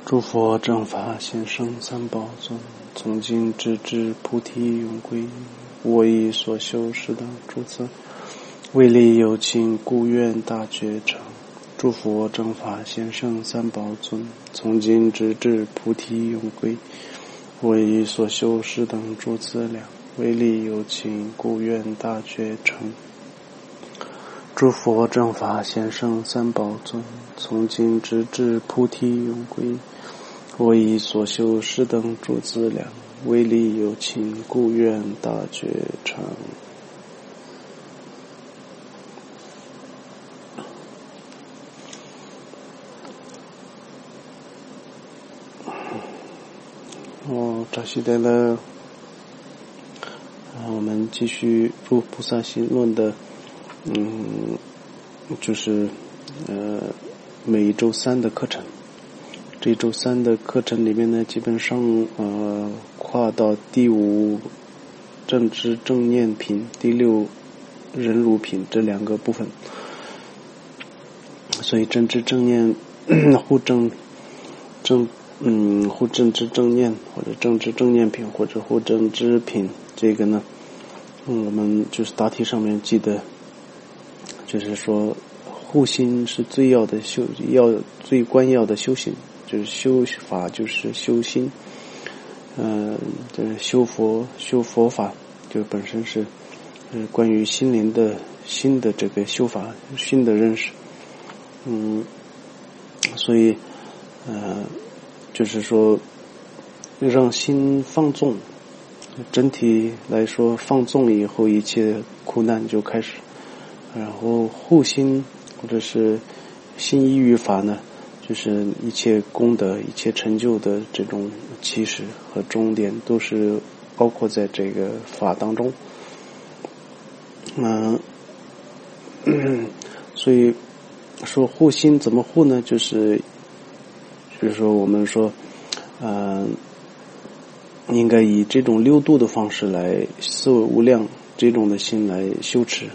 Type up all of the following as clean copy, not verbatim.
诸佛正法显圣三宝尊，从今直至菩提永归。我以所修适当诸次，为利有情，故愿大觉成。诸佛正法显圣三宝尊，从今直至菩提永归。我以所修适当诸资粮，为利有情，故愿大觉成。诸佛正法显圣三宝尊，从今直至菩提永归。我以所修适等诸资粮，为利有情，故愿大觉成。扎西德勒，我们继续入菩萨行论的，就是每一周三的课程。这周三的课程里面呢，基本上跨到第5正知正念品、第6忍辱品这2个部分。所以正知正念护正知正念，或者正知正念品，或者护正知品，这个呢，我们就是大体上面记得，就是说护心是最最关要的修行。就是修法，就是修心，就是修佛法，就本身是关于心灵的新的这个修法，新的认识，所以就是说让心放纵，整体来说放纵以后，一切苦难就开始，然后护心或者是心依于法呢，就是一切功德、一切成就的这种起始和终点，都是包括在这个法当中。所以说护心怎么护呢？就是说我们说，应该以这种6度的方式来思维无量这种的心来修持，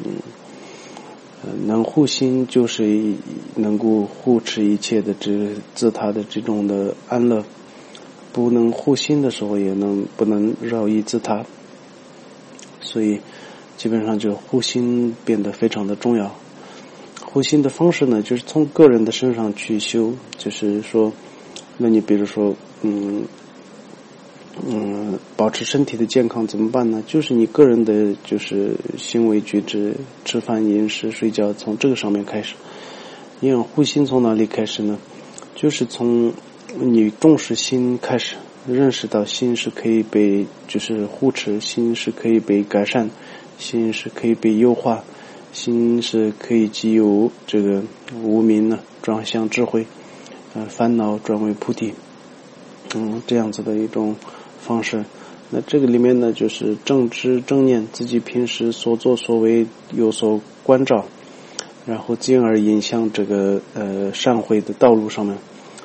能护心就是能够护持一切的自他的这种的安乐，不能护心的时候也不能饶益自他，所以基本上就护心变得非常的重要。护心的方式呢，就是从个人的身上去修，就是说，那你比如说保持身体的健康怎么办呢？就是你个人的就是行为举止、吃饭、饮食、睡觉，从这个上面开始。因为护心从哪里开始呢？就是从你重视心开始，认识到心是可以被就是护持，心是可以被改善，心是可以被优化，心是可以藉由这个无明呢转向智慧，烦恼转为菩提，这样子的一种方式。那这个里面呢，就是正知正念，自己平时所作所为有所关照，然后进而引向这个善慧的道路上面。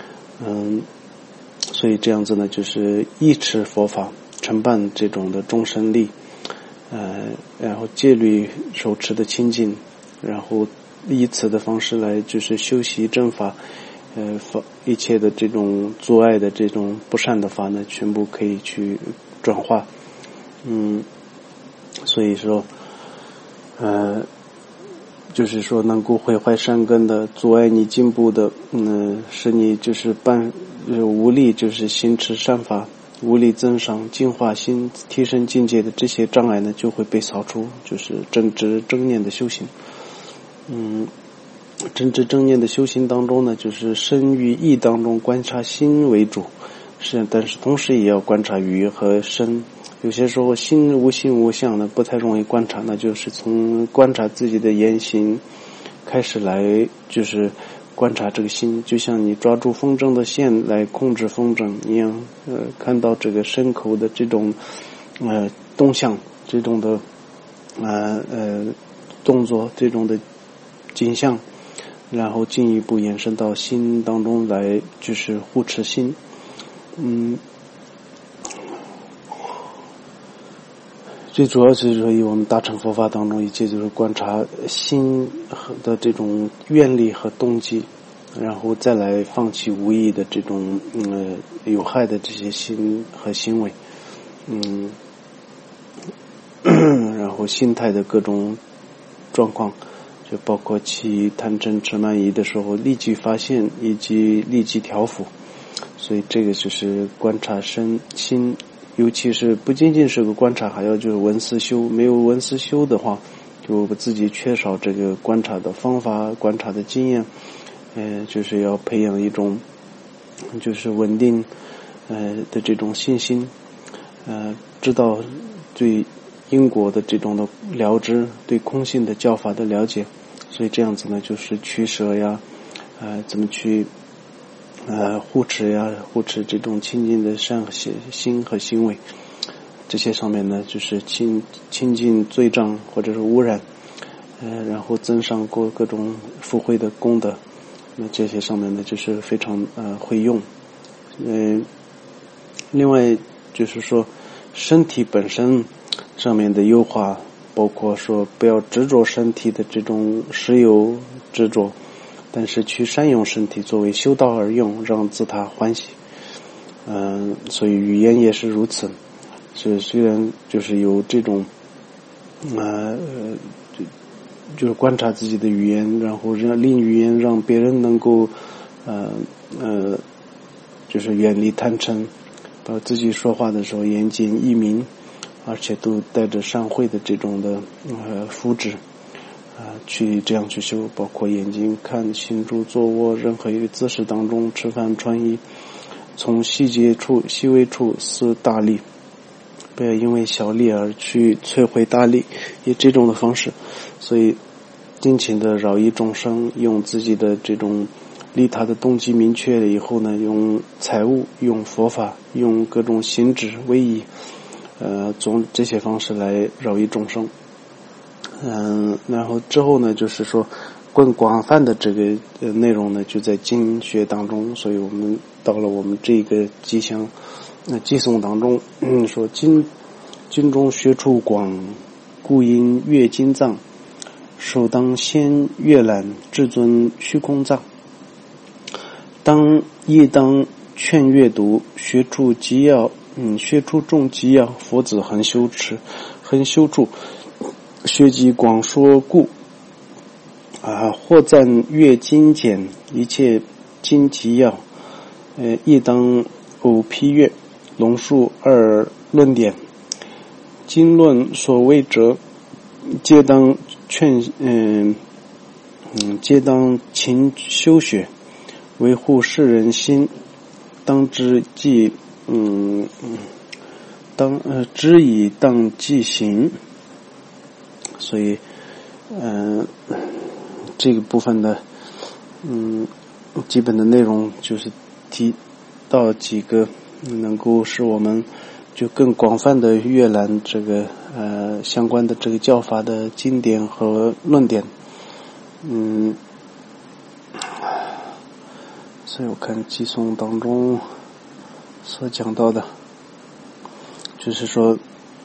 所以这样子呢，就是依持佛法，承办这种的众生力，然后戒律手持的清净，然后以此的方式来就是修习正法，一切的这种阻碍的这种不善的法呢，全部可以去转化。所以说就是说能够毁坏善根的，阻碍你进步的，使你就是无力就是行持善法，无力增上净化心、提升境界的这些障碍呢，就会被扫除，就是正知正念的修行。正知正念的修行当中呢，就是身与意当中观察心为主，但是同时也要观察语和身。有些时候心无形无相呢，不太容易观察，那就是从观察自己的言行开始来，就是观察这个心，就像你抓住风筝的线来控制风筝一样，看到这个身口的这种动向，这种的动作，这种的景象，然后进一步延伸到心当中来，就是护持心。最主要是说，以我们大乘佛法当中，一切就是观察心的这种愿力和动机， 然后再来放弃无意的这种有害的这些心和行为，然后心态的各种状况，就包括起贪嗔痴慢疑的时候立即发现以及立即调伏。所以这个就是观察身心，尤其是不仅仅是个观察，还要就是闻思修。没有闻思修的话，就自己缺少这个观察的方法、观察的经验，就是要培养一种就是稳定的这种信心，知道对因果的这种的了知，对空性的教法的了解。所以这样子呢，就是取舍呀，怎么去护持这种清净的善心和行为，这些上面呢就是清净罪障或者是污染，然后增上过各种福慧的功德，那这些上面呢就是非常会用。另外就是说身体本身上面的优化，包括说不要执着身体的这种实有执着，但是去善用身体作为修道而用，让自他欢喜。所以语言也是如此。是虽然就是有这种就是观察自己的语言，然后令语言让别人能够就是远离贪嗔，把自己说话的时候言简意明，而且都带着善慧的这种的福祉。去这样去修，包括眼睛看、行住坐卧任何一个姿势当中，吃饭穿衣，从细节处细微处思大力，不要因为小利而去摧毁大利，以这种的方式。所以尽情的饶益众生，用自己的这种利他的动机明确了以后呢，用财物、用佛法、用各种行止威仪，从这些方式来饶益众生。然后之后呢，就是说更广泛的这个内容呢，就在经学当中。所以我们到了我们这个寄颂当中，说经中学处广，故应阅经藏，首当先阅览至尊虚空藏。亦当劝阅读学处极要，学处众极要，佛子恒修处。学集广说故，或赞阅经简，一切经集要，亦当偶批阅，龙树二论点，经论所谓者，皆当勤修学，维护世人心，当知即知以当即行。所以这个部分的基本的内容就是提到几个能够使我们就更广泛的阅览这个相关的这个教法的经典和论点。所以我看寄颂当中所讲到的就是说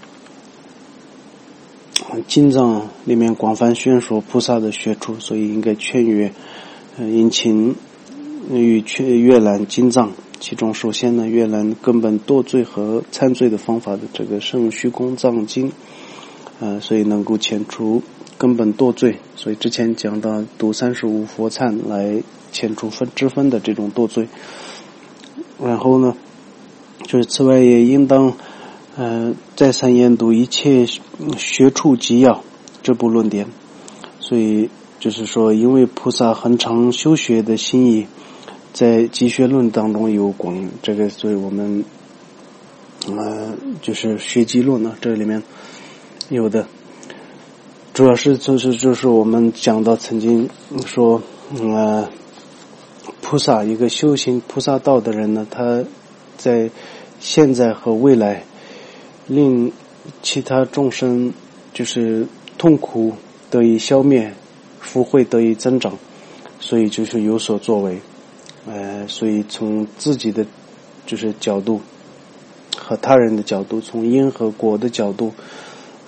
经藏里面广泛宣说菩萨的学处，所以应该劝阅殷勤与阅览经藏。其中首先呢，阅览根本堕罪和参罪的方法的这个圣虚空藏经，所以能够遣除根本堕罪。所以之前讲到读35佛忏来遣除支分的这种堕罪。然后呢，就是此外也应当再三研读一切学处集要这部论点。所以就是说，因为菩萨恒常修学的心意在集学论当中有广，这个所以我们就是学集论呢，这里面有的主要是就是我们讲到曾经说菩萨一个修行菩萨道的人呢，他在现在和未来令其他众生就是痛苦得以消灭，福慧得以增长，所以就是有所作为。所以从自己的就是角度和他人的角度，从因和果的角度，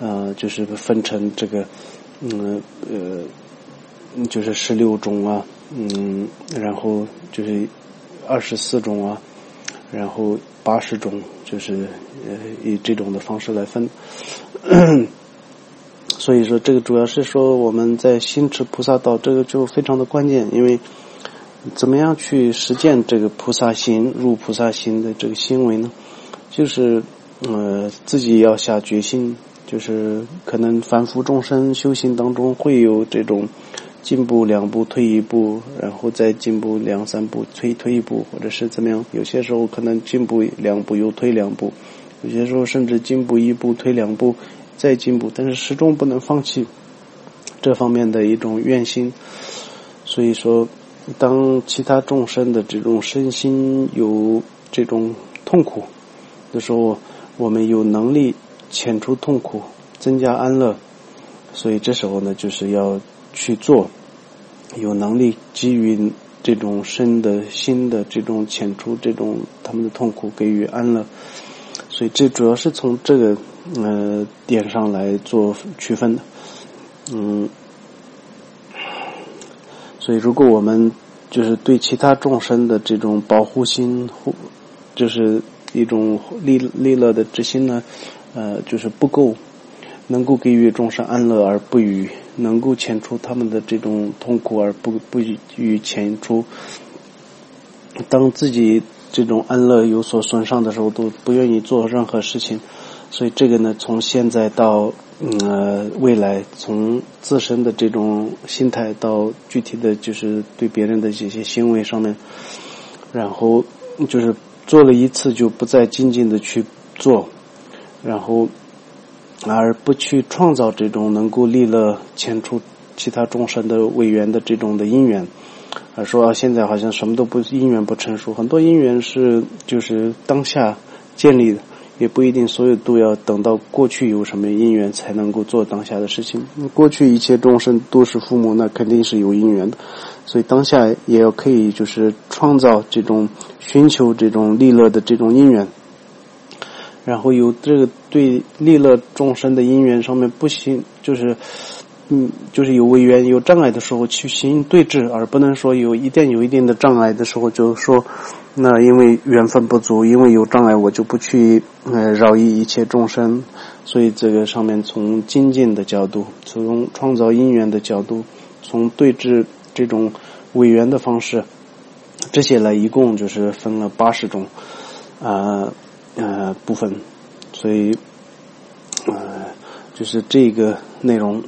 就是分成这个就是16种然后就是24种啊，然后80种，就是以这种的方式来分。所以说这个主要是说我们在心持菩萨道，这个就非常的关键，因为怎么样去实践这个菩萨行、入菩萨行的这个行为呢？就是自己要下决心，就是可能凡夫众生修行当中会有这种进步2步退1步，然后再进步2、3步退1步，或者是怎么样，有些时候可能进步2步又退2步，有些时候甚至进步1步退2步再进步，但是始终不能放弃这方面的一种愿心。所以说当其他众生的这种身心有这种痛苦的时候，我们有能力遣除痛苦，增加安乐，所以这时候呢就是要去做，有能力给予这种身的心的这种遣除这种他们的痛苦，给予安乐。所以这主要是从这个点上来做区分的。所以如果我们就是对其他众生的这种保护心，就是一种利乐的之心呢，就是不够，能够给予众生安乐而不予，能够遣除他们的这种痛苦而不予遣除。当自己这种安乐有所损伤的时候，都不愿意做任何事情。所以这个呢，从现在到未来，从自身的这种心态到具体的就是对别人的这些行为上面，然后就是做了一次就不再精进的去做，然后而不去创造这种能够利乐遣除其他众生的违缘的这种的因缘，而说现在好像什么都不因缘不成熟，很多因缘是就是当下建立的，也不一定所有都要等到过去有什么因缘才能够做当下的事情。过去一切众生都是父母，那肯定是有因缘的，所以当下也要可以就是创造这种寻求这种利乐的这种因缘，然后有这个对利乐众生的因缘上面不行，就是有违缘有障碍的时候去行对治，而不能说有一定的障碍的时候就说那因为缘分不足，因为有障碍我就不去饶益一切众生。所以这个上面从精进的角度，从创造因缘的角度，从对治这种违缘的方式，这些来一共就是分了80种部分。所以就是这个内容。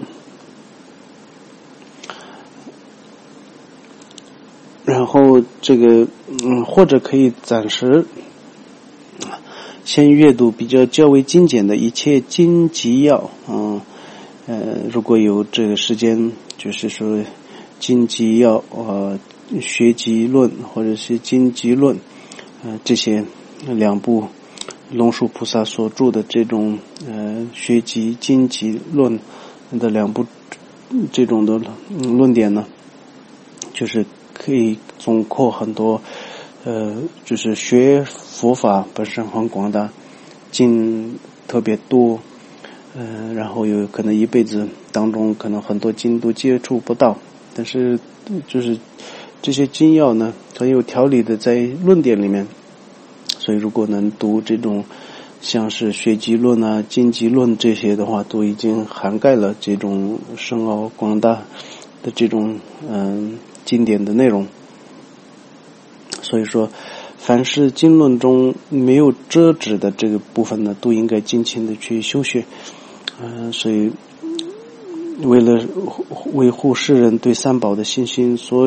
然后这个或者可以暂时先阅读比较为精简的一切经集要如果有这个时间，就是说经集要学集论或者是经集论这些2部龙树菩萨所著的这种学集经集论的2部这种的论点呢，就是可以总括很多就是学佛法本身很广大，经特别多，然后有可能一辈子当中可能很多经都接触不到，但是就是这些经要呢很有条理的在论点里面。所以如果能读这种像是学集论啊经集论这些的话，都已经涵盖了这种深奥广大的这种经典的内容。所以说凡是经论中没有遮止的这个部分呢，都应该尽情的去修学。所以为了维护世人对三宝的信心，所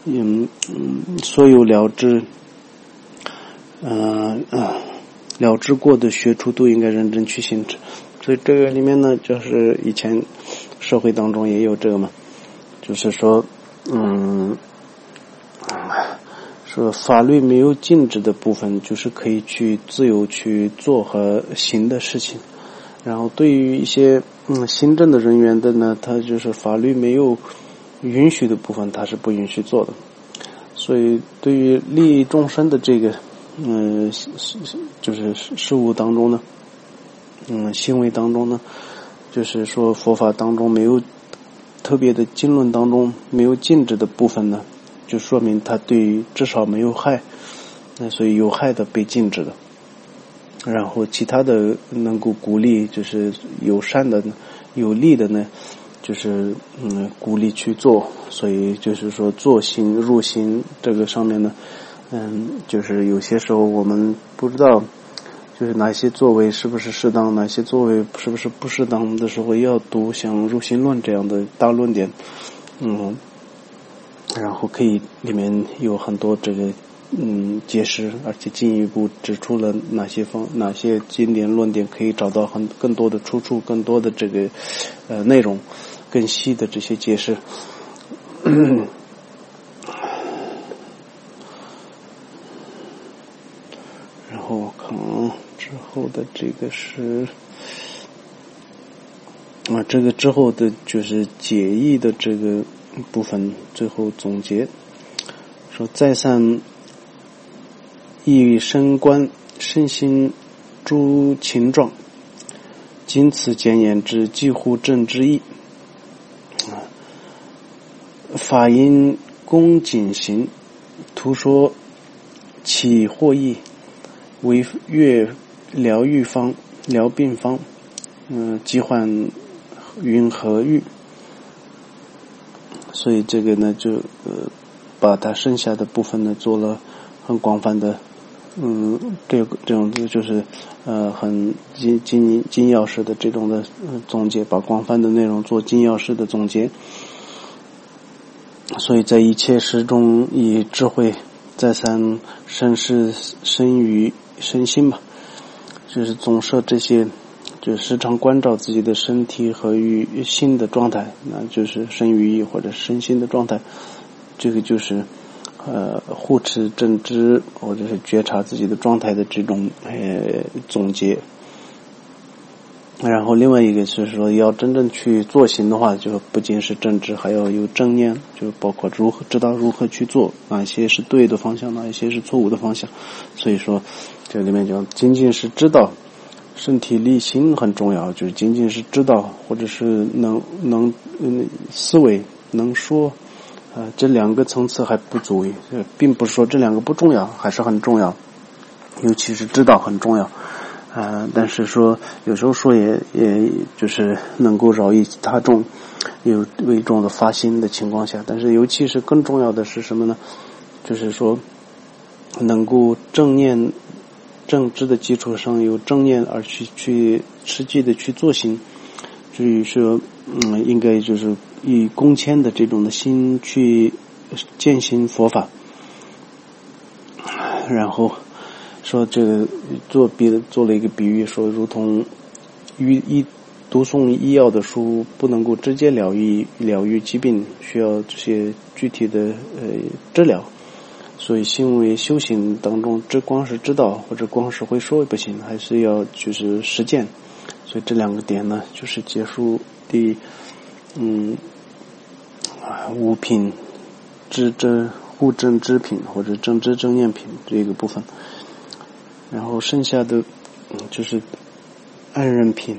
有了知过的学处都应该认真去行持。所以这个里面呢，就是以前社会当中也有这个嘛，就是说说法律没有禁止的部分，就是可以去自由去做和行的事情。然后对于一些行政的人员的呢，他就是法律没有允许的部分，他是不允许做的。所以对于利益众生的这个就是事物当中呢，行为当中呢，就是说佛法当中没有特别的经论当中没有禁止的部分呢， 就说明它对于至少没有害，那所以有害的被禁止的。然后其他的能够鼓励，就是友善的、有利的呢，就是鼓励去做。所以就是说做行入行这个上面呢，就是有些时候我们不知道，就是哪些作为是不是适当，哪些作为是不是不适当的时候，要读像入行论这样的大论点，然后可以里面有很多这个解释，而且进一步指出了哪些经典论点可以找到更多的出处，更多的这个内容，更细的这些解释。然后我看之后的这个是这个之后的就是解义的这个部分，最后总结说：再三以身观身心诸情状，仅此简言之，几乎正之意。法因恭谨行，图说起或义，为悦疗愈方、疗病方，疾患云和愈。所以这个呢，就把它剩下的部分呢做了很广泛的，这种就是很精要式的这种的总结，把广泛的内容做精要式的总结。所以在一切事中，以智慧再三审视身语身心吧，就是总摄这些，就是时常关照自己的身体和心的状态，那就是身语意或者身心的状态。这个就是护持正知或者是觉察自己的状态的这种总结。然后另外一个是说，要真正去做行的话，就不仅是正知，还要有正念，就包括知道如何去做，哪些是对的方向，哪一些是错误的方向。所以说这里面讲仅仅是知道身体力行很重要，就是仅仅是知道或者是能思维能说这两个层次还不足以，并不是说这两个不重要，还是很重要，尤其是知道很重要。但是说有时候说也就是能够饶益他众，有为众的发心的情况下，但是尤其是更重要的是什么呢？就是说能够正念正知的基础上有正念而去实际的去做行，至于说应该就是以恭谦的这种的心去践行佛法。然后说这个做了一个比喻，说如同读诵医药的书不能够直接疗愈疾病，需要这些具体的治疗。所以行为修行当中，只光是知道或者光是会说不行，还是要就是实践。所以这两个点呢，就是结束第五品护正知品或者正知正念品这个部分。然后剩下的就是安忍品。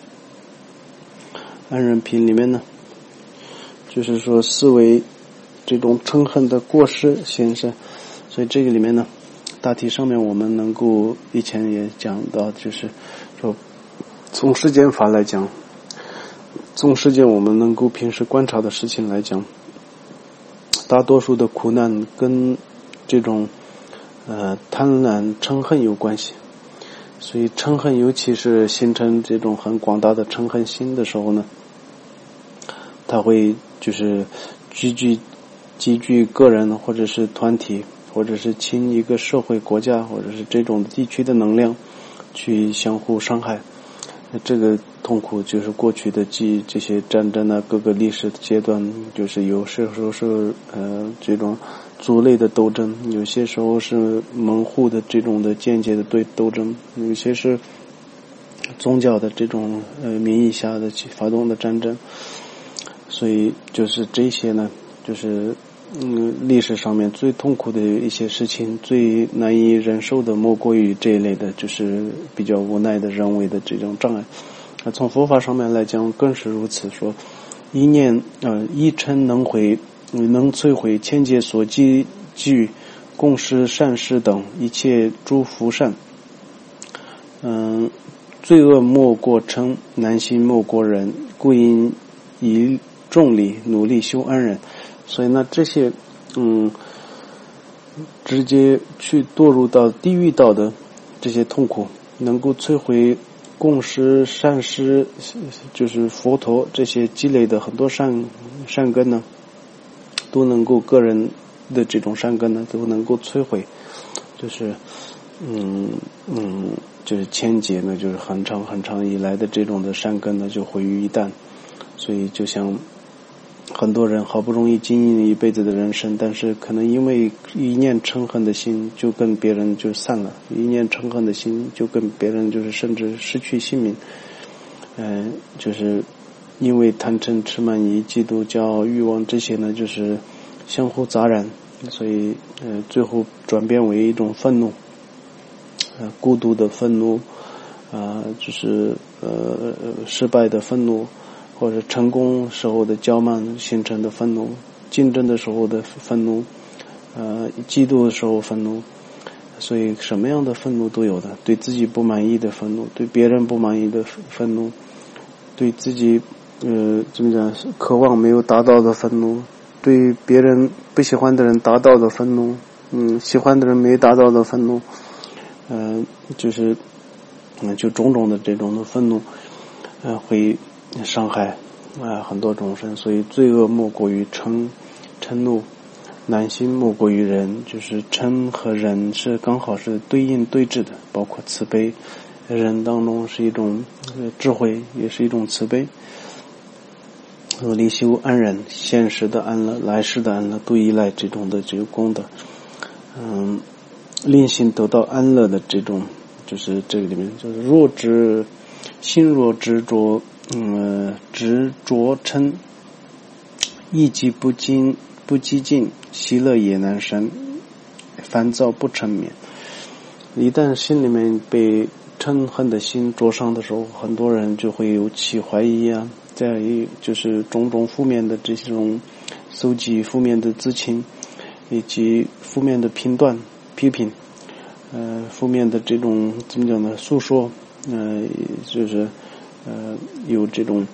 安忍品里面呢，就是说思维这种嗔恨的过失先生。所以这个里面呢，大体上面我们能够以前也讲到，就是说从世间法来讲，从世间我们能够平时观察的事情来讲，大多数的苦难跟这种贪婪嗔恨有关系。所以嗔恨尤其是形成这种很广大的嗔恨心的时候呢，它会就是积聚个人或者是团体或者是倾一个社会国家或者是这种地区的能量去相互伤害。这个痛苦就是过去的这些战争啊，各个历史阶段，就是有些时候是这种族类的斗争，有些时候是门户的这种的间接的斗争，有些是宗教的这种名义下的发动的战争。所以就是这些呢，就是历史上面最痛苦的一些事情，最难以忍受的莫过于这一类的，就是比较无奈的人为的这种障碍。从佛法上面来讲更是如此，说一嗔能回能摧毁千劫所积聚共施善事等一切诸福善。罪恶莫过嗔，难行莫过忍，故应以众力努力修安忍。所以呢，这些直接去堕入到地狱道的这些痛苦，能够摧毁共施善施，就是佛陀这些积累的很多善根呢，都能够个人的这种善根呢都能够摧毁，就是就是千劫呢，就是很长以来的这种的善根呢就毁于一旦。所以就像很多人好不容易经营一辈子的人生，但是可能因为一念嗔恨的心就跟别人就散了，一念嗔恨的心就跟别人就是甚至失去性命。就是因为贪嗔痴慢疑嫉妒骄傲欲望这些呢就是相互杂染，所以最后转变为一种愤怒，孤独的愤怒，就是失败的愤怒，或者成功时候的骄慢形成的愤怒，竞争的时候的愤怒，嫉妒的时候愤怒。所以什么样的愤怒都有的，对自己不满意的愤怒，对别人不满意的愤怒，对自己怎么讲渴望没有达到的愤怒，对别人不喜欢的人达到的愤怒，喜欢的人没达到的愤怒，就是就种种的这种的愤怒，会伤害很多众生。所以罪恶莫过于嗔怒，难行莫过于忍。就是嗔和忍是刚好是对应对峙的，包括慈悲，忍当中是一种智慧，也是一种慈悲。努力修安忍，现实的安乐，来世的安乐，都依赖这种的这个功德。令心得到安乐的这种，就是这个里面就是心若执着嗔，意即不激进，喜乐也难生，烦躁不成眠。一旦心里面被嗔恨的心灼伤的时候，很多人就会有起怀疑啊，再就是种种负面的这种搜集负面的知情，以及负面的评断批评，负面的这种怎么讲呢诉说，就是有这种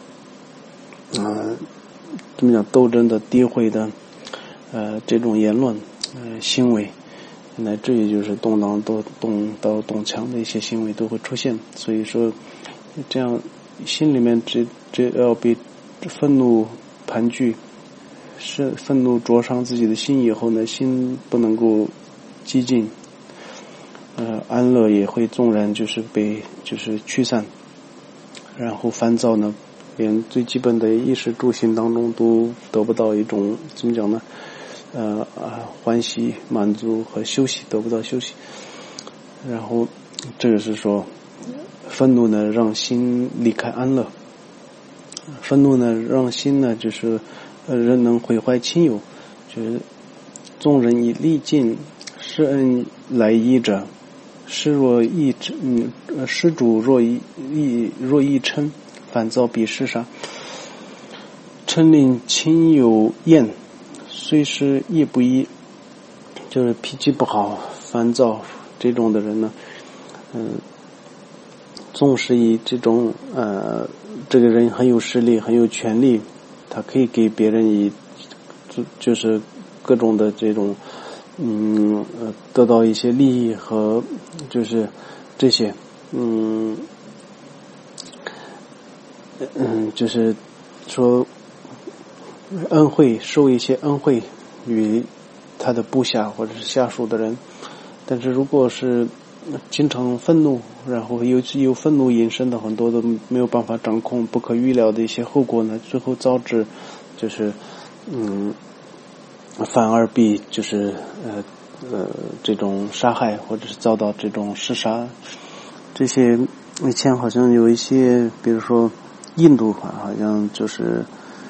怎么讲斗争的诋毁的这种言论行为，乃至于就是动刀动枪的一些行为都会出现。所以说这样心里面这要被愤怒盘踞，是愤怒灼伤自己的心以后呢，心不能够激进，安乐也会纵然就是被就是驱散，然后烦躁呢连最基本的衣食住行当中都得不到一种怎么讲呢欢喜满足和休息，得不到休息。然后这个是说愤怒呢让心离开安乐，愤怒呢让心呢就是人能毁坏亲友，就是众人以利尽施恩来依者，施主若益嗔，烦躁必施杀。嗔令亲友厌，虽施亦不依。就是脾气不好烦躁这种的人呢，纵使以这种这个人很有势力很有权力，他可以给别人以就是各种的这种得到一些利益和就是这些就是说恩惠，受一些恩惠与他的部下或者是下属的人。但是如果是经常愤怒，然后有愤怒引申的很多都没有办法掌控，不可预料的一些后果呢，最后招致就是反而必就是这种杀害，或者是遭到这种弑杀。这些以前好像有一些比如说印度好像就是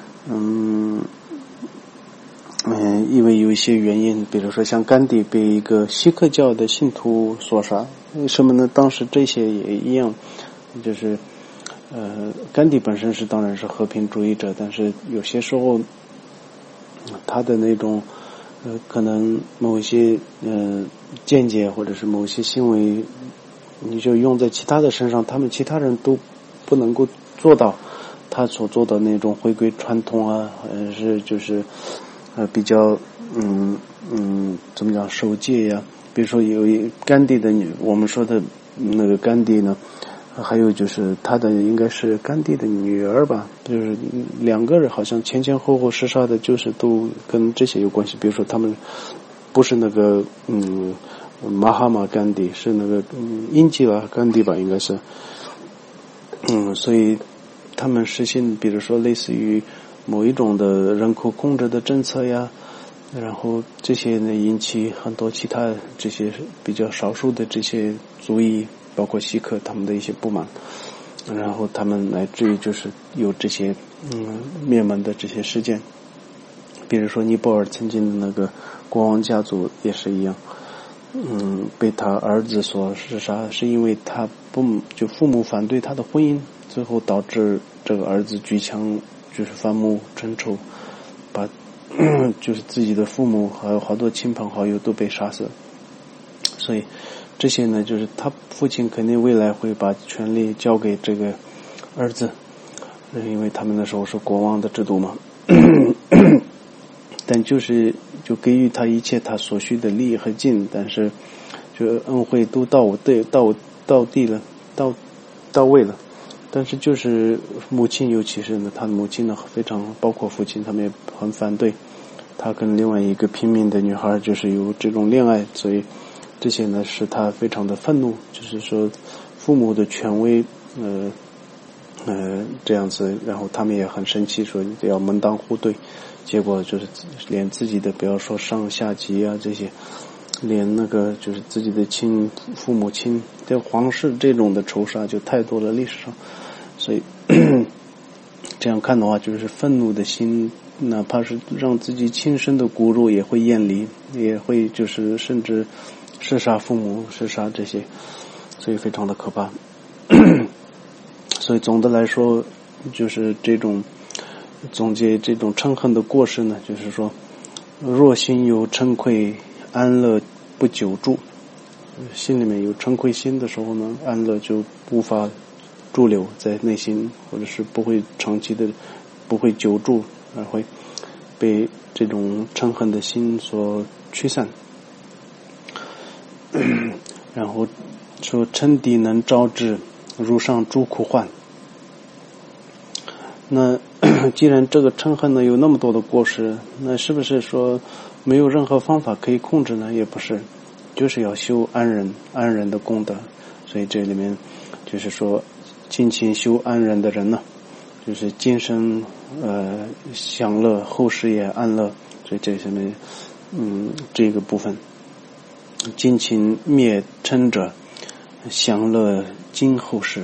因为有一些原因，比如说像甘地被一个锡克教的信徒所杀，为什么呢？当时这些也一样，就是甘地本身是当然是和平主义者，但是有些时候他的那种可能某一些见解或者是某些行为，你就用在其他的身上，他们其他人都不能够做到他所做的那种回归传统啊，是就是比较怎么讲守戒呀。比如说有一甘地的我们说的那个甘地呢，还有就是他的应该是甘地的女儿吧，就是两个人好像前前后后厮杀的，就是都跟这些有关系。比如说他们不是那个马哈马甘地，是那个英吉拉甘地吧，应该是所以他们实行比如说类似于某一种的人口控制的政策呀，然后这些呢引起很多其他这些比较少数的这些族裔，包括锡克他们的一些不满，然后他们乃至于就是有这些灭门的这些事件。比如说尼泊尔曾经的那个国王家族也是一样，被他儿子所弑杀，是因为他父母反对他的婚姻，最后导致这个儿子举枪就是反目成仇，把就是自己的父母还有好多亲朋好友都被杀死。所以这些呢，就是他父亲肯定未来会把权力交给这个儿子，因为他们那时候是国王的制度嘛但就给予他一切他所需的利和尽，但是就恩惠都到位了，但是就是母亲，尤其是呢他的母亲呢非常，包括父亲他们也很反对他跟另外一个平民的女孩就是有这种恋爱，所以这些呢使他非常的愤怒，就是说父母的权威这样子，然后他们也很生气，说要门当户对，结果就是连自己的不要说上下级啊这些，连那个就是自己的父母亲，这皇室这种的仇杀就太多了历史上，所以这样看的话，就是愤怒的心，哪怕是让自己亲生的骨肉也会厌离，也会就是甚至弑杀父母，弑杀这些，所以非常的可怕。所以总的来说，就是这种总结这种嗔恨的过失呢，就是说若心有嗔愧，安乐不久住。心里面有嗔愧心的时候呢，安乐就无法驻留在内心，或者是不会长期的，不会久住，而会被这种嗔恨的心所驱散。然后说嗔敌能招致如上诸苦患。那既然这个嗔恨呢有那么多的过失，那是不是说没有任何方法可以控制呢？也不是，就是要修安忍的功德。所以这里面就是说尽情修安忍的人呢，就是今生享乐，后世也安乐。所以这上面这个部分尽情灭嗔者，享乐今后世。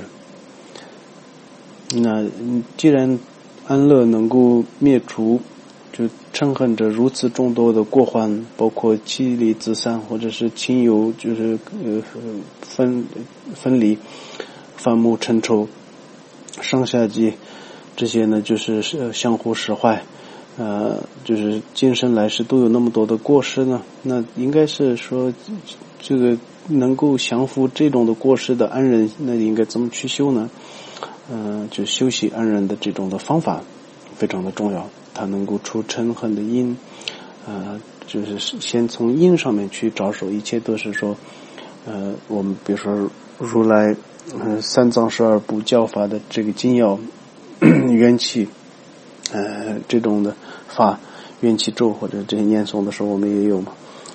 那既然安乐能够灭除就嗔恨者如此众多的过患，包括妻离子散，或者是亲友就是分离，反目成仇，上下级这些呢就是相互使坏，就是今生来世都有那么多的过失呢，那应该是说这个能够降服这种的过失的安忍，那应该怎么去修呢？就修习安忍的这种的方法非常的重要，它能够除嗔恨的因，就是先从因上面去着手，一切都是说我们比如说如来三藏十二部教法的这个精要元气这种的法，元气咒或者这些念诵的时候我们也有嘛。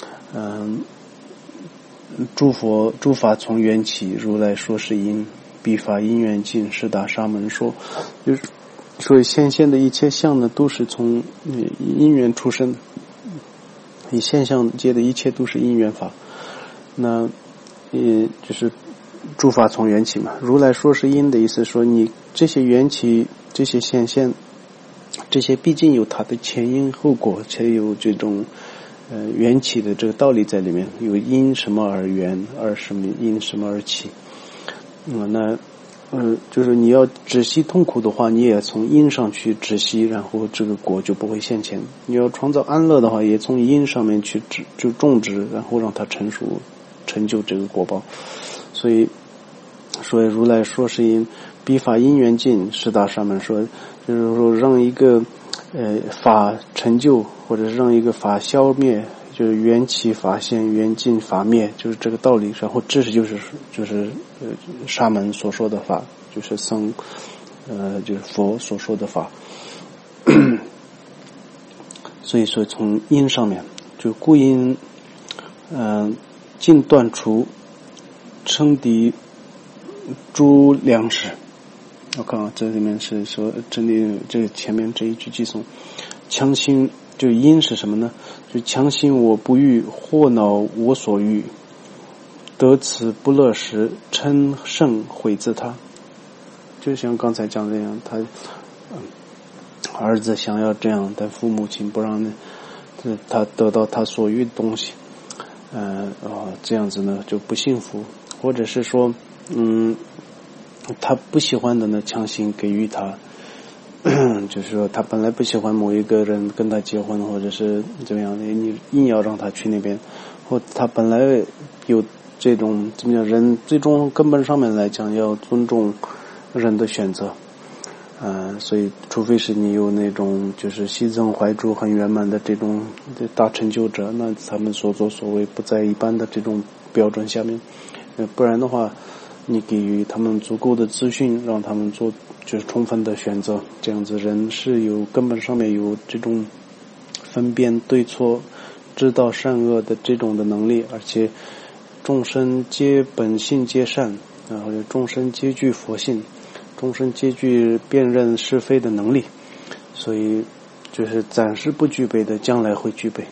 诸法从缘起，如来说是因，必法因缘尽，是大沙门说。就是所以现象的一切相呢，都是从因缘出生，以现象界的一切都是因缘法。那就是诸法从缘起嘛，如来说是因的意思说，你这些缘起这些现象，这些毕竟有它的前因后果，才有这种缘起的这个道理在里面，有因什么而缘，而什么因什么而起。那就是你要止息痛苦的话，你也从因上去止息，然后这个果就不会现前。你要创造安乐的话，也从因上面去就种植，然后让它成熟，成就这个果报。所以如来说是因，彼法因缘尽，释大上面说，就是说让一个法成就，或者是让一个法消灭，就是缘起法现，缘尽法灭，就是这个道理。然后这是就是沙门所说的法，就是僧就是佛所说的法。所以说从因上面，就故因尽断除称敌诸粮食。我看啊，这里面是说真理，这个前面这一句寄诵，强心就因是什么呢？就强心我不欲，或恼我所欲，得此不乐时，嗔胜毁自他。就像刚才讲的那样，他儿子想要这样，但父母亲不让他得到他所欲的东西，这样子呢就不幸福，或者是说他不喜欢的呢强行给予他，就是说他本来不喜欢某一个人跟他结婚，或者是怎么样的，你硬要让他去那边，或他本来有这种怎么讲，人最终根本上面来讲要尊重人的选择，所以除非是你有那种就是西藏怀珠很圆满的这种大成就者，那他们所作所为不在一般的这种标准下面，不然的话你给予他们足够的资讯，让他们做就是充分的选择，这样子人是有根本上面有这种分辨对错、知道善恶的这种的能力，而且众生皆本性皆善，然后众生皆具佛性，众生皆具辨认是非的能力，所以就是暂时不具备的，将来会具备。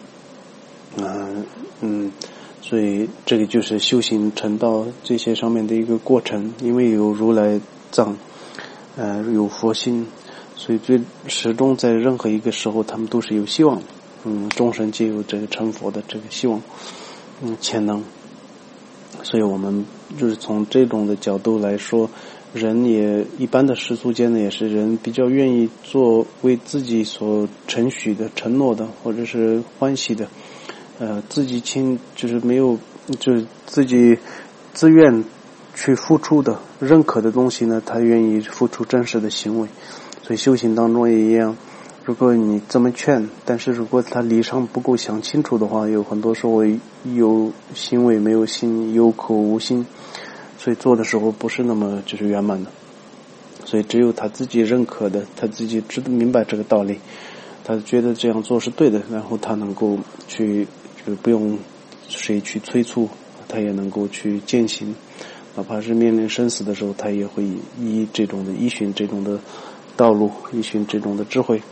所以这个就是修行成道这些上面的一个过程，因为有如来藏，有佛心，所以最始终在任何一个时候他们都是有希望的。众生皆有这个成佛的这个希望，潜能。所以我们就是从这种的角度来说，人也一般的世俗间呢，也是人比较愿意做为自己所承许的、承诺的，或者是欢喜的，自己就是没有，就是自己自愿去付出的、认可的东西呢，他愿意付出真实的行为。所以修行当中也一样，如果你这么劝，但是如果他理上不够想清楚的话，有很多时候有行为没有心，有口无心，所以做的时候不是那么就是圆满的。所以只有他自己认可的，他自己明白这个道理，他觉得这样做是对的，然后他能够去就不用谁去催促，他也能够去践行，哪怕是面临生死的时候，他也会依循这种的道路，依循这种的智慧。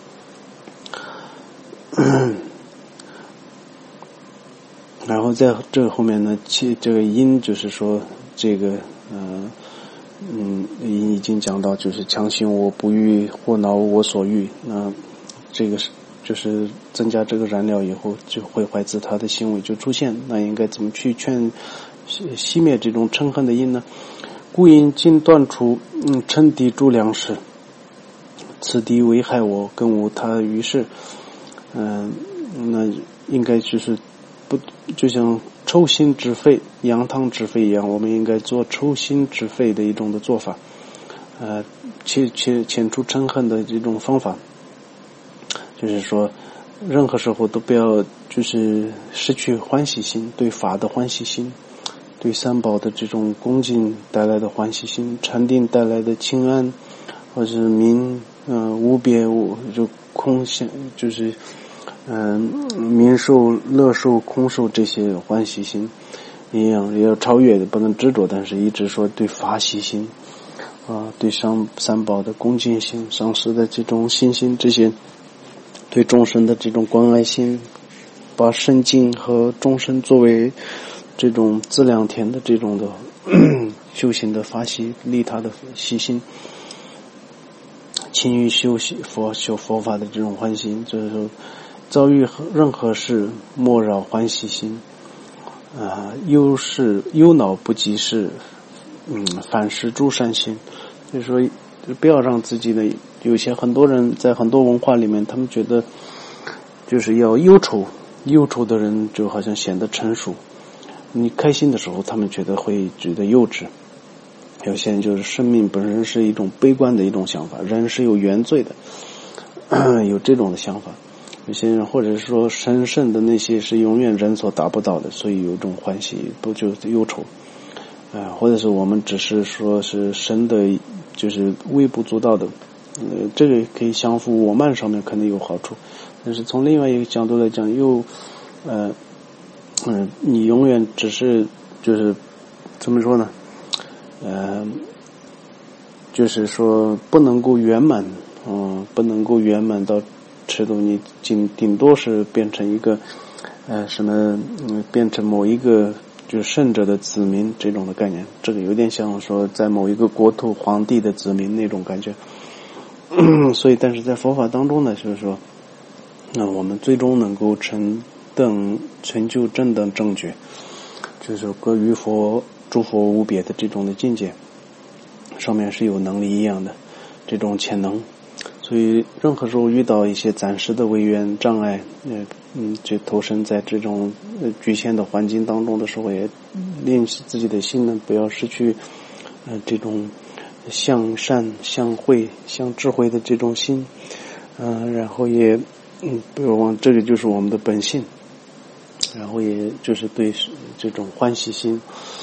然后在这个后面呢，这个因就是说这个因已经讲到，就是强行我不欲，或恼我所欲，那这个是就是增加这个燃料以后，就会怀自他的行为就出现。那应该怎么去熄灭这种嗔恨的因呢？故因尽断除嗔敌诸粮食，此敌危害我，更无他于事。那应该就是不就像抽心止肺、扬汤止沸一样，我们应该做抽心止肺的一种的做法，遣除嗔恨的这种方法，就是说任何时候都不要就是失去欢喜心，对法的欢喜心，对三宝的这种恭敬带来的欢喜心，禅定带来的清安，或者是无别就空相，就是民受、乐受、空受这些欢喜心一样，也要超越的，不能执着，但是一直说对法喜心对三宝的恭敬心、上师的这种信心，这些对众生的这种关爱心，把圣境和众生作为这种资粮田的这种的修行的法喜、利他的喜心，勤于修佛法的这种欢喜，就是说遭遇任何事莫扰欢喜心，忧恼不及事， 反施诸善心，就是说不要让自己的很多人在很多文化里面，他们觉得就是要忧愁的人就好像显得成熟，你开心的时候他们觉得幼稚。有些人就是生命本身是一种悲观的一种想法，人是有原罪的，有这种的想法。有些人或者是说神圣的那些是永远人所达不到的，所以有一种欢喜，不就是忧愁。或者是我们只是说是神的就是微不足道的，这个可以相互我慢上面可能有好处，但是从另外一个角度来讲你永远只是就是怎么说呢，就是说不能够圆满到尺度，你顶多是变成一个变成某一个就是圣者的子民这种的概念，这个有点像说在某一个国土皇帝的子民那种感觉。所以但是在佛法当中呢，就是说我们最终能够成就正等正觉，就是说各于诸佛无别的这种的境界上面是有能力一样的这种潜能。所以任何时候遇到一些暂时的违缘障碍，就投身在这种局限的环境当中的时候，也练习自己的心呢，不要失去这种向善向慧向智慧的这种心，然后也不要忘这个就是我们的本性，然后也就是对这种欢喜心。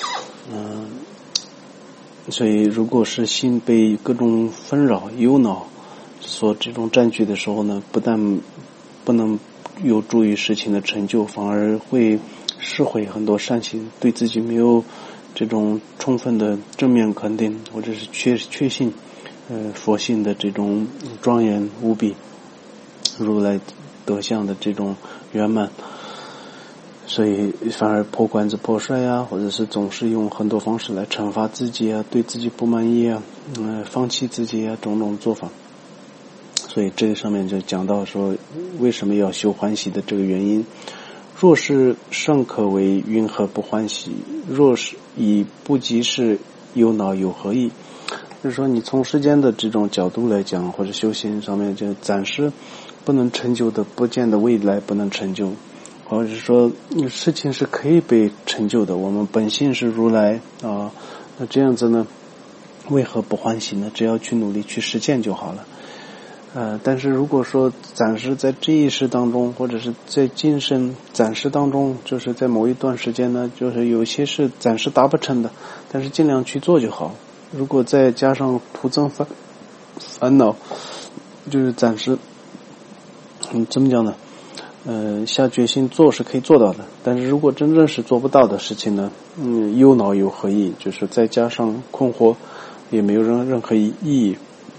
所以如果是心被各种纷扰忧恼所这种占据的时候呢，不但不能有助于事情的成就，反而会失毁很多善行，对自己没有这种充分的正面肯定，或者是确信佛性的这种庄严无比如来德相的这种圆满，所以反而破罐子破摔啊，或者是总是用很多方式来惩罚自己啊，对自己不满意啊，放弃自己啊，种种做法。所以这个上面就讲到说为什么要修欢喜的这个原因。若是尚可为云何不欢喜，若是以不及事忧恼有何益。就是说你从时间的这种角度来讲，或者修行上面就暂时不能成就的，不见得未来不能成就，或者是说事情是可以被成就的，我们本性是如来啊，那这样子呢为何不欢喜呢？只要去努力去实践就好了。但是如果说暂时在这一世当中，或者是在今生暂时当中，就是在某一段时间呢，就是有些是暂时达不成的，但是尽量去做就好。如果再加上徒增烦恼，就是暂时怎么讲呢？下决心做是可以做到的，但是如果真正是做不到的事情呢，忧恼有何益？就是再加上困惑，也没有任何意义。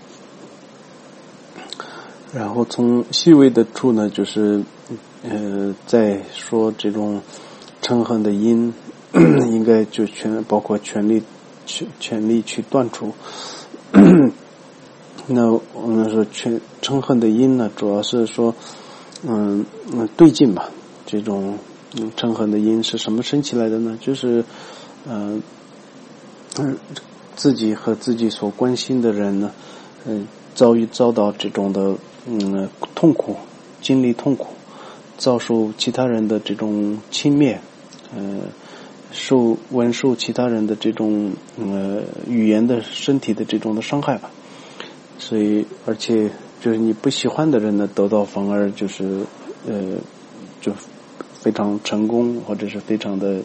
然后从细微的处呢，就是再说这种嗔恨的因，应该就包括全力去断除。那我们说嗔恨的因呢，主要是说对境吧。这种嗔恨的因是什么生起来的呢？就是自己和自己所关心的人呢，遭到这种的痛苦，经历痛苦，遭受其他人的这种轻蔑，受其他人的这种语言的身体的这种的伤害吧。所以而且就是你不喜欢的人呢，得到反而就是就非常成功，或者是非常的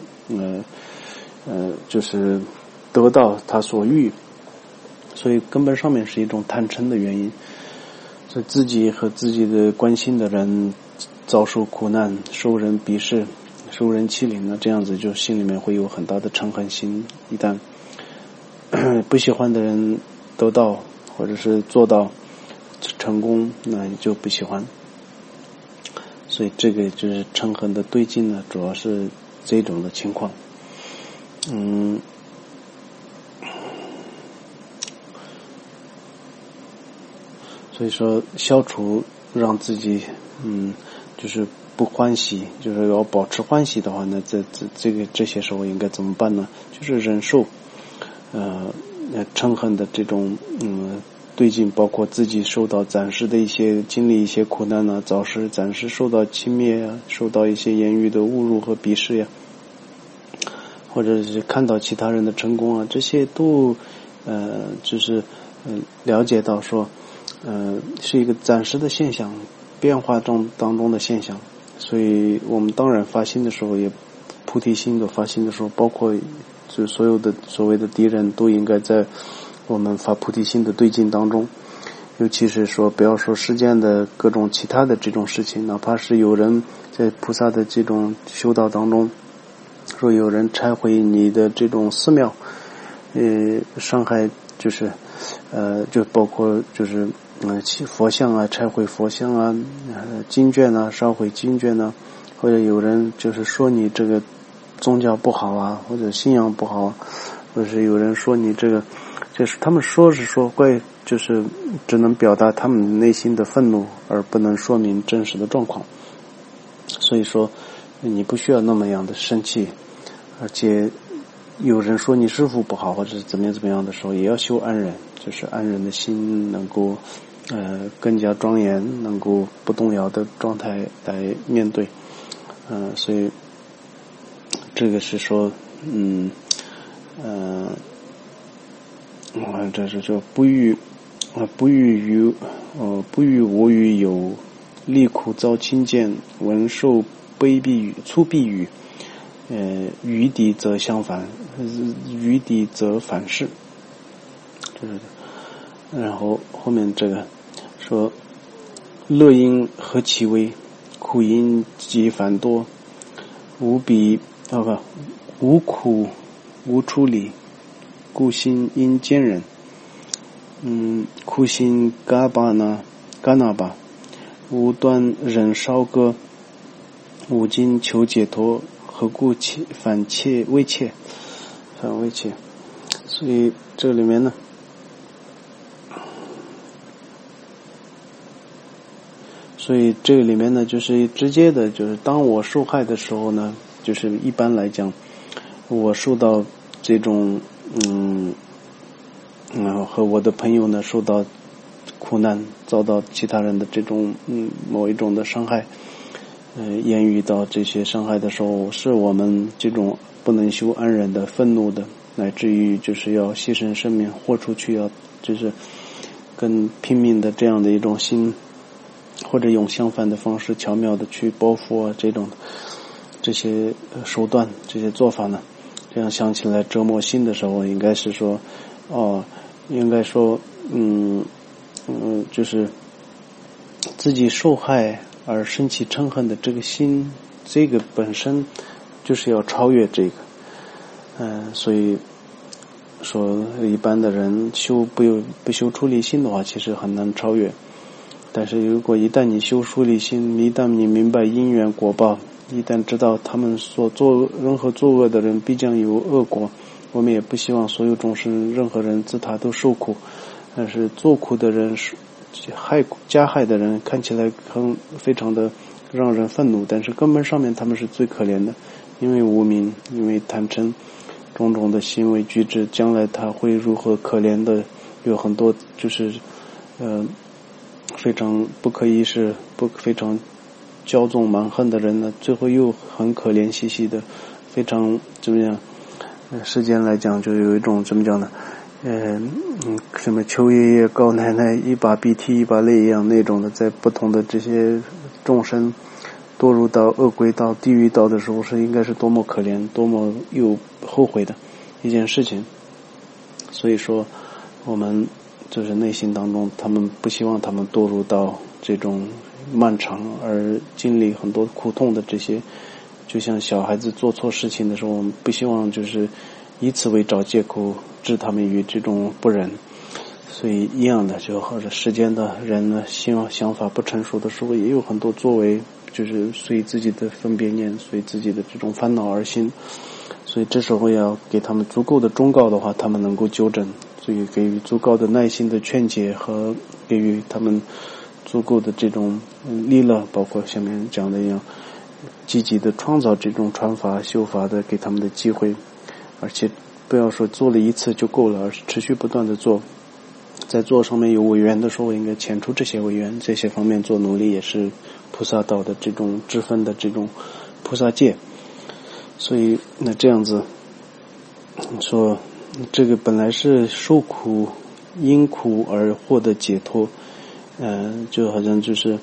就是得到他所欲，所以根本上面是一种贪嗔的原因。所以自己和自己的关心的人遭受苦难，受人鄙视，受人欺凌呢，这样子就心里面会有很大的嗔恨心。一旦不喜欢的人得到或者是做到成功，那你就不喜欢。所以这个就是嗔恨的对境呢，主要是这种的情况。所以说消除让自己就是不欢喜，就是要保持欢喜的话呢，这些时候应该怎么办呢？就是忍受嗔恨的这种对境，包括自己受到暂时的经历一些苦难啊，早时暂时受到轻蔑啊，受到一些言语的侮辱和鄙视呀，或者是看到其他人的成功啊，这些都就是了解到说是一个暂时的现象，变化当中的现象。所以我们当然发心的时候，也菩提心的发心的时候，包括就所有的所谓的敌人都应该在我们发菩提心的对境当中。尤其是说不要说世间的各种其他的这种事情，哪怕是有人在菩萨的这种修道当中，说有人拆毁你的这种寺庙，伤害就是就包括就是佛像啊，拆毁佛像啊，经卷啊，烧毁经卷啊，或者有人就是说你这个宗教不好啊，或者信仰不好，或者是有人说你这个，就是他们说是说怪，就是只能表达他们内心的愤怒，而不能说明真实的状况。所以说你不需要那么样的生气，而且有人说你师父不好或者是怎么样的时候，也要修安忍，就是安忍的心能够更加庄严，能够不动摇的状态来面对。所以这个是说这是说不欲我与有利苦遭轻贱，闻受卑鄙语粗鄙语，于敌则相反，于敌则反噬。就是然后后面这个说乐因何其微，苦因极繁多，无苦无出离，故心应坚忍。苦心嘎那巴，无端忍烧割，无今求解脱，何故反微切。所以这里面呢，就是直接的，就是当我受害的时候呢，就是一般来讲，我受到这种和我的朋友呢受到苦难，遭到其他人的这种某一种的伤害，言语到这些伤害的时候，是我们这种不能修安忍的愤怒的，乃至于就是要牺牲生命豁出去，要就是更拼命的这样的一种心，或者用相反的方式巧妙的去报复啊，这些手段，这些做法呢，这样想起来折磨心的时候，应该是说就是自己受害而生起嗔恨的这个心，这个本身就是要超越这个。所以说一般的人不修出离心的话，其实很难超越。但是如果一旦你修出离心，一旦你明白因缘果报，一旦知道他们所做任何作恶的人必将有恶果，我们也不希望所有众生任何人自他都受苦，但是做苦的人加害的人看起来非常的让人愤怒，但是根本上面他们是最可怜的，因为无明，因为贪嗔种种的行为举止，将来他会如何可怜的，有很多就是非常不可一世非常骄纵蛮横的人呢，最后又很可怜兮兮的，非常怎么样，世间来讲就有一种怎么讲呢，什么邱爷爷告奶奶一把鼻涕一把泪一样那种的，在不同的这些众生堕入到恶鬼道地狱道的时候，应该是多么可怜多么又后悔的一件事情。所以说我们就是内心当中，他们不希望他们堕入到这种漫长而经历很多苦痛的这些，就像小孩子做错事情的时候，我们不希望就是以此为找借口置他们于这种不忍。所以一样的，就或者世间的人呢，想法不成熟的时候，也有很多作为，就是随自己的分别念，随自己的这种烦恼而行。所以这时候要给他们足够的忠告的话，他们能够纠正，所以给予足够的耐心的劝解和给予他们足够的这种利乐，包括下面讲的一样，积极的创造这种传法修法的给他们的机会，而且不要说做了一次就够了，而是持续不断的做。在做上面有违缘的时候，应该遣除这些违缘，这些方面做努力，也是菩萨道的这种支分的这种菩萨戒。所以那这样子说，这个本来是受苦因苦而获得解脱，就好像就是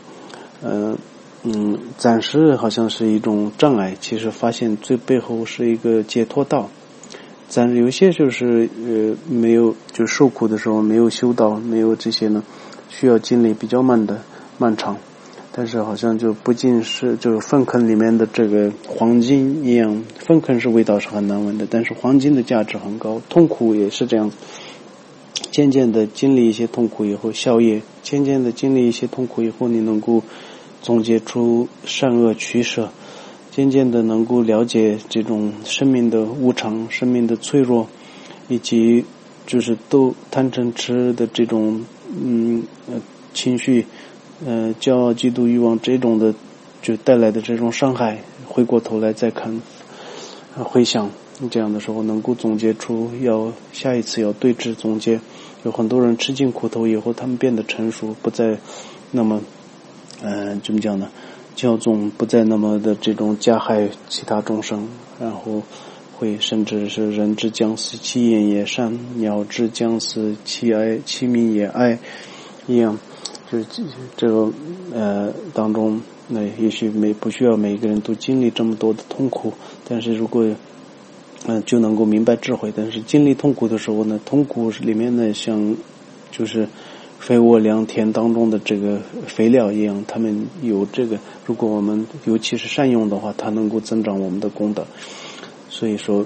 暂时好像是一种障碍，其实发现最背后是一个解脱道。暂时有些就是没有，就受苦的时候没有修道，没有这些呢，需要经历比较漫长。但是好像就不仅是就是粪坑里面的这个黄金一样，粪坑是味道是很难闻的，但是黄金的价值很高。痛苦也是这样子，渐渐的经历一些痛苦以后消业，渐渐的经历一些痛苦以后，你能够总结出善恶取舍，渐渐的能够了解这种生命的无常、生命的脆弱，以及就是都贪嗔痴的这种情绪，骄傲、嫉妒、欲望这种的就带来的这种伤害，回过头来再看回想，这样的时候能够总结出下一次要对峙总结。有很多人吃尽苦头以后，他们变得成熟，不再那么怎么讲呢，骄纵，不再那么的这种加害其他众生，然后会甚至是人之将死，其言也善；鸟之将死，其鸣也哀一样。就是这个当中，那也许不需要每个人都经历这么多的痛苦，但是如果就能够明白智慧。但是经历痛苦的时候呢，痛苦里面呢像就是肥沃良田当中的这个肥料一样，他们有这个，如果我们尤其是善用的话，它能够增长我们的功德。所以说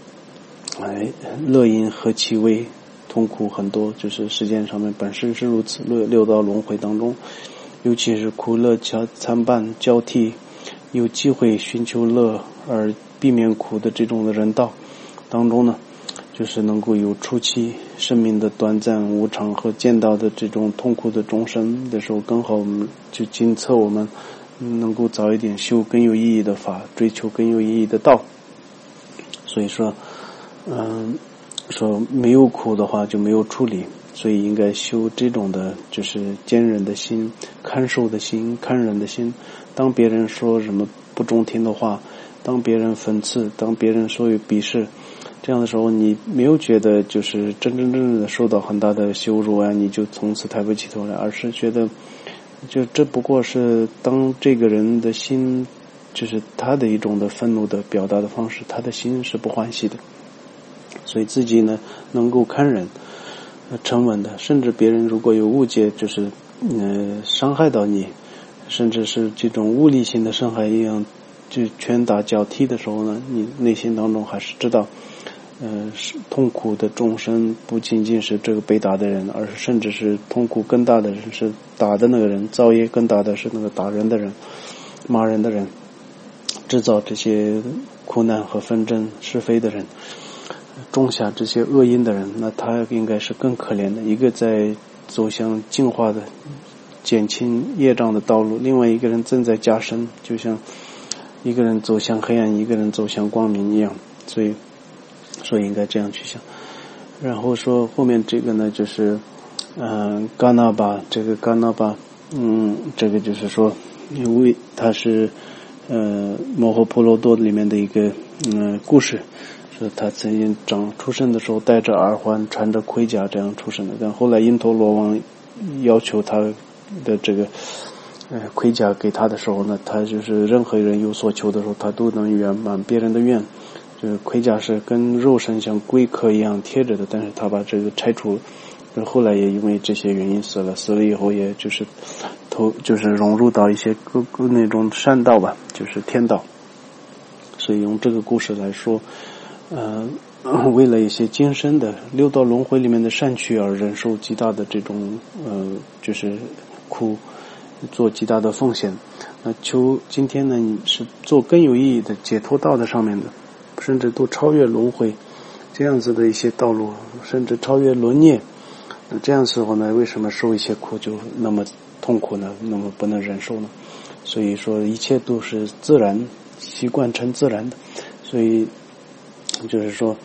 乐因何其微，痛苦很多，就是世间上面本身是如此。六道轮回当中，尤其是苦乐参半交替，有机会寻求乐而避免苦的这种的人道当中呢，就是能够有初期生命的短暂无常和见到的这种痛苦的终身的时候，刚好我们就检测我们能够早一点修更有意义的法，追求更有意义的道。所以说说没有苦的话就没有处理，所以应该修这种的就是坚忍的心、看受的心、看忍的心。当别人说什么不中听的话，当别人讽刺，当别人说有鄙视，这样的时候你没有觉得就是真正的受到很大的羞辱啊，你就从此抬不起头来，而是觉得就这不过是当这个人的心就是他的一种的愤怒的表达的方式，他的心是不欢喜的。所以自己呢能够看忍沉稳的，甚至别人如果有误解，就是伤害到你，甚至是这种物理性的伤害一样，就拳打脚踢的时候呢，你内心当中还是知道痛苦的众生不仅仅是这个被打的人，而是甚至是痛苦更大的人是打的那个人，造业更大的是那个打人的人、骂人的人，制造这些苦难和纷争是非的人，种下这些恶因的人，那他应该是更可怜的。一个在走向净化的减轻业障的道路，另外一个人正在加深，就像一个人走向黑暗，一个人走向光明一样。所以应该这样去想。然后说后面这个呢就是嘎那巴，这个嘎那巴这个就是说因为他是摩诃婆罗多里面的一个故事，说他曾经出生的时候戴着耳环，穿着盔甲这样出生的，但后来因陀罗王要求他的这个盔甲给他的时候呢，他就是任何人有所求的时候，他都能圆满别人的愿。就是盔甲是跟肉身像龟壳一样贴着的，但是他把这个拆除，后来也因为这些原因死了以后也就是融入到一些那种善道吧，就是天道。所以用这个故事来说为了一些今生的六道轮回里面的善趣而忍受极大的这种就是苦，做极大的奉献。求今天呢你是做更有意义的解脱道的上面的，甚至都超越轮回这样子的一些道路，甚至超越轮孽。那这样时候呢，为什么受一些苦就那么痛苦呢？那么不能忍受呢？所以说一切都是自然，习惯成自然的。所以就是说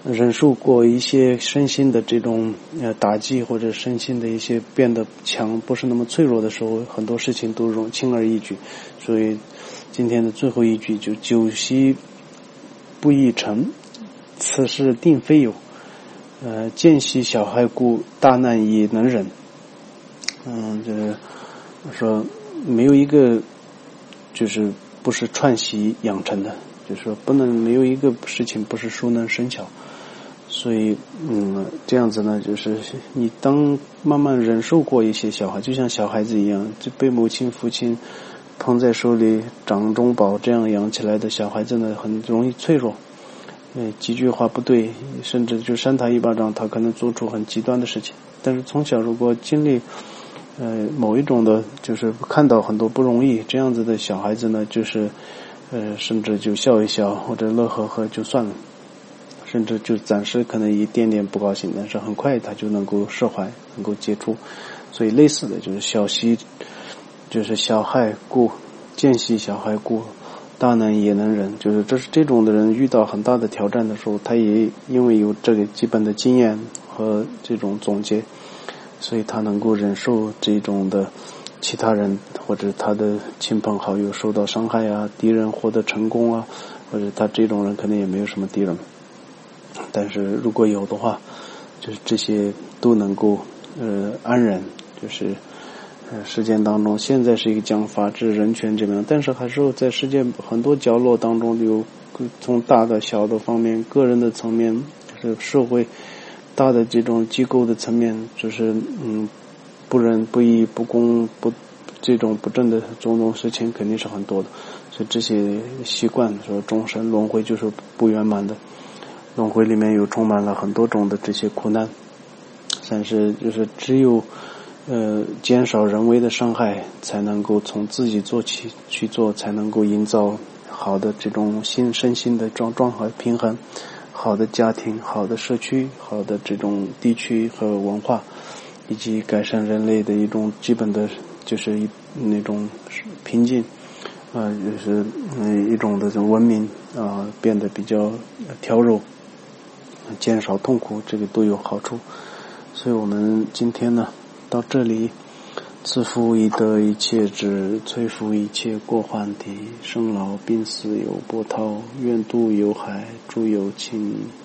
忍受过一些身心的这种打击，或者身心的一些变得强，不是那么脆弱的时候，很多事情都轻而易举。所以今天的最后一句就久兮不易成，此事定非有。见兮小孩故，大难也能忍。就是说没有一个就是不是串习养成的，就是说没有一个事情不是熟能生巧。所以这样子呢，就是你当慢慢忍受过一些小孩，就像小孩子一样，就被母亲父亲捧在手里掌中宝这样养起来的小孩子呢，很容易脆弱，几句话不对，甚至就扇他一巴掌，他可能做出很极端的事情。但是从小如果经历某一种的，就是看到很多不容易这样子的小孩子呢，就是甚至就笑一笑或者乐呵呵就算了，甚至就暂时可能一点点不高兴，但是很快他就能够释怀，能够解除。所以类似的就是就是小孩故，见兮小孩故，大难也能忍。就是这种的人遇到很大的挑战的时候，他也因为有这个基本的经验和这种总结，所以他能够忍受这种的其他人或者他的亲朋好友受到伤害啊，敌人获得成功啊，或者他这种人可能也没有什么敌人，但是如果有的话，就是这些都能够安忍。就是实践当中，现在是一个讲法治人权这边，但是还是在世界很多角落当中，有从大的小的方面，个人的层面，就是社会大的这种机构的层面，就是不仁不义不公这种不正的种种事情肯定是很多的。所以这些习惯说众生轮回就是不圆满的，轮回里面有充满了很多种的这些苦难，但是就是只有减少人为的伤害，才能够从自己做起去做，才能够营造好的这种身心的状态平衡，好的家庭，好的社区，好的这种地区和文化，以及改善人类的一种基本的就是那种平静就是一种的这种文明变得比较调柔，减少痛苦，这个都有好处。所以我们今天呢到这里，自负以得一切智，摧伏一切过患体，生老病死有波涛，愿度有海，诸有情